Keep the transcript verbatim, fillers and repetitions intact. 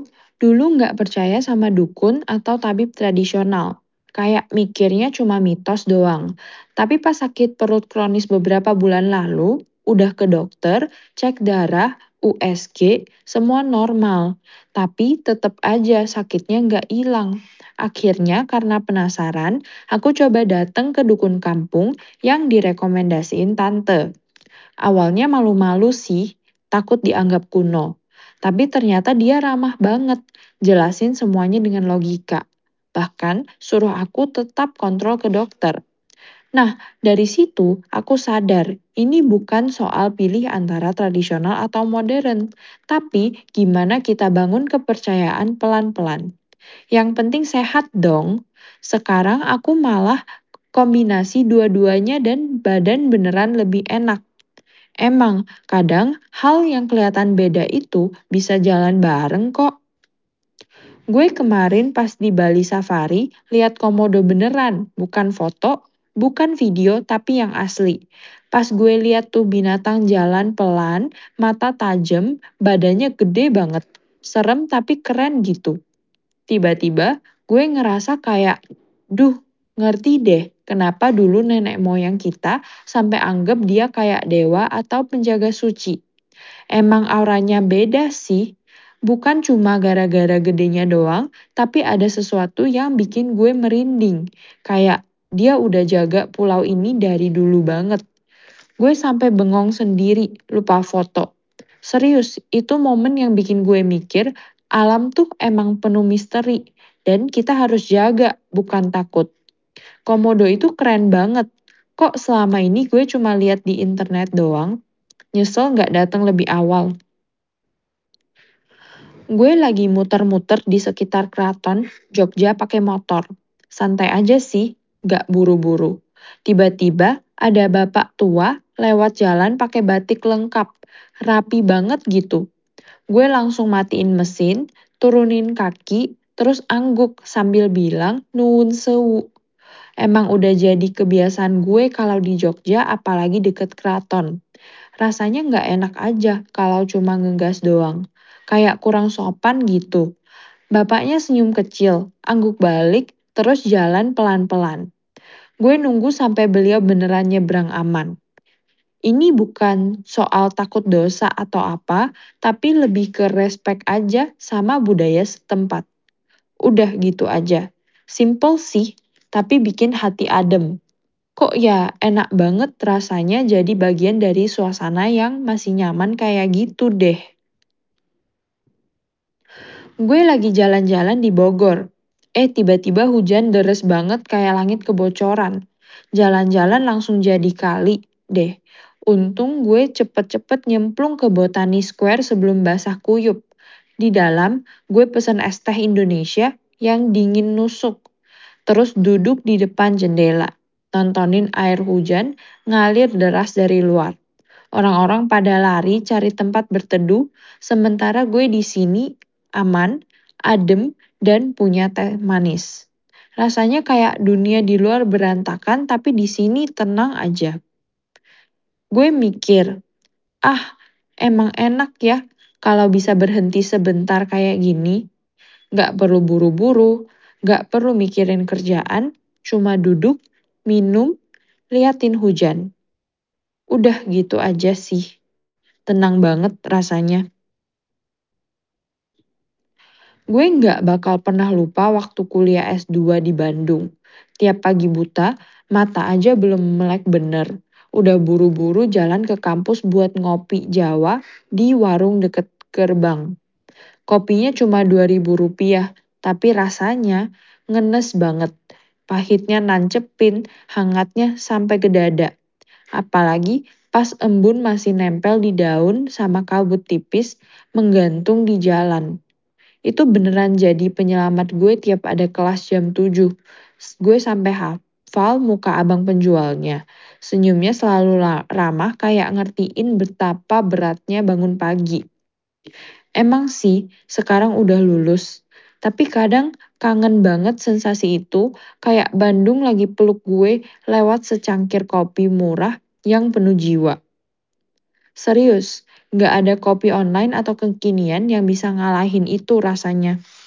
tuh dulu nggak percaya sama dukun atau tabib tradisional. Kayak mikirnya cuma mitos doang. Tapi pas sakit perut kronis beberapa bulan lalu, udah ke dokter, cek darah, U S G, semua normal. Tapi tetap aja sakitnya nggak hilang. Akhirnya karena penasaran, aku coba datang ke dukun kampung yang direkomendasiin tante. Awalnya malu-malu sih, takut dianggap kuno. Tapi ternyata dia ramah banget, jelasin semuanya dengan logika. Bahkan suruh aku tetap kontrol ke dokter. Nah, dari situ aku sadar ini bukan soal pilih antara tradisional atau modern, tapi gimana kita bangun kepercayaan pelan-pelan. Yang penting sehat dong. Sekarang aku malah kombinasi dua-duanya dan badan beneran lebih enak. Emang, kadang hal yang kelihatan beda itu bisa jalan bareng kok. Gue kemarin pas di Bali Safari, lihat komodo beneran, bukan foto, bukan video, tapi yang asli. Pas gue lihat tuh binatang jalan pelan, mata tajam, badannya gede banget. Serem tapi keren gitu. Tiba-tiba gue ngerasa kayak, duh, ngerti deh kenapa dulu nenek moyang kita sampai anggap dia kayak dewa atau penjaga suci. Emang auranya beda sih, bukan cuma gara-gara gedenya doang, tapi ada sesuatu yang bikin gue merinding. Kayak dia udah jaga pulau ini dari dulu banget. Gue sampai bengong sendiri, lupa foto. Serius, itu momen yang bikin gue mikir, alam tuh emang penuh misteri, dan kita harus jaga, bukan takut. Komodo itu keren banget. Kok selama ini gue cuma lihat di internet doang? Nyesel nggak datang lebih awal. Gue lagi muter-muter di sekitar keraton Jogja pakai motor. Santai aja sih, gak buru-buru. Tiba-tiba ada bapak tua lewat jalan pakai batik lengkap. Rapi banget gitu. Gue langsung matiin mesin, turunin kaki, terus angguk sambil bilang nuwun sewu. Emang udah jadi kebiasaan gue kalau di Jogja apalagi deket keraton. Rasanya nggak enak aja kalau cuma ngegas doang. Kayak kurang sopan gitu. Bapaknya senyum kecil, angguk balik, terus jalan pelan-pelan. Gue nunggu sampai beliau beneran nyebrang aman. Ini bukan soal takut dosa atau apa, tapi lebih ke respect aja sama budaya setempat. Udah gitu aja. Simple sih, tapi bikin hati adem. Kok ya enak banget rasanya jadi bagian dari suasana yang masih nyaman kayak gitu deh. Gue lagi jalan-jalan di Bogor. Eh tiba-tiba hujan deres banget kayak langit kebocoran. Jalan-jalan langsung jadi kali deh. Untung gue cepet-cepet nyemplung ke Botani Square sebelum basah kuyup. Di dalam, gue pesen es teh Indonesia yang dingin nusuk. Terus duduk di depan jendela, tontonin air hujan ngalir deras dari luar. Orang-orang pada lari cari tempat berteduh, sementara gue di sini aman, adem, dan punya teh manis. Rasanya kayak dunia di luar berantakan, tapi di sini tenang aja. Gue mikir, ah emang enak ya kalau bisa berhenti sebentar kayak gini. Gak perlu buru-buru, gak perlu mikirin kerjaan, cuma duduk, minum, liatin hujan. Udah gitu aja sih. Tenang banget rasanya. Gue nggak bakal pernah lupa waktu kuliah S dua di Bandung. Tiap pagi buta, mata aja belum melek bener. Udah buru-buru jalan ke kampus buat ngopi Jawa di warung deket gerbang. Kopinya cuma dua ribu rupiah, tapi rasanya ngenes banget. Pahitnya nancepin, hangatnya sampai ke dada. Apalagi pas embun masih nempel di daun sama kabut tipis menggantung di jalan. Itu beneran jadi penyelamat gue tiap ada kelas jam tujuh. Gue sampai hafal muka abang penjualnya. Senyumnya selalu ramah kayak ngertiin betapa beratnya bangun pagi. Emang sih sekarang udah lulus. Tapi kadang kangen banget sensasi itu kayak Bandung lagi peluk gue lewat secangkir kopi murah yang penuh jiwa. Serius, Nggak ada kopi online atau kekinian yang bisa ngalahin itu rasanya.